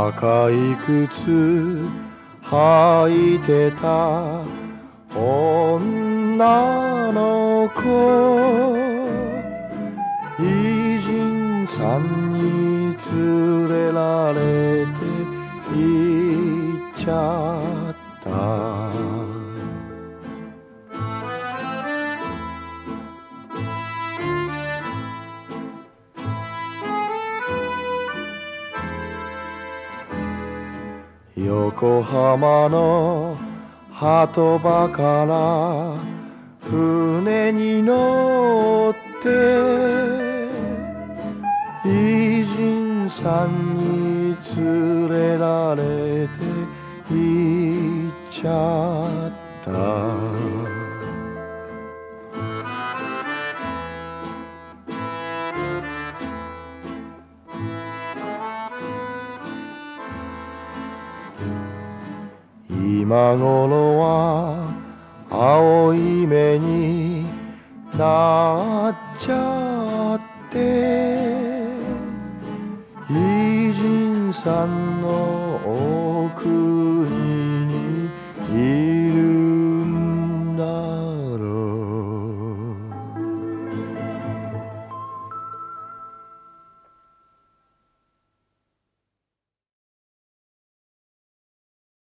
赤い靴履いてた女の子、偉人さんに連れられて行っちゃった。横浜の鳩場から船に乗って偉人さんに連れられて行っちゃった。今頃は青い目になっちゃって偉人さんの奥に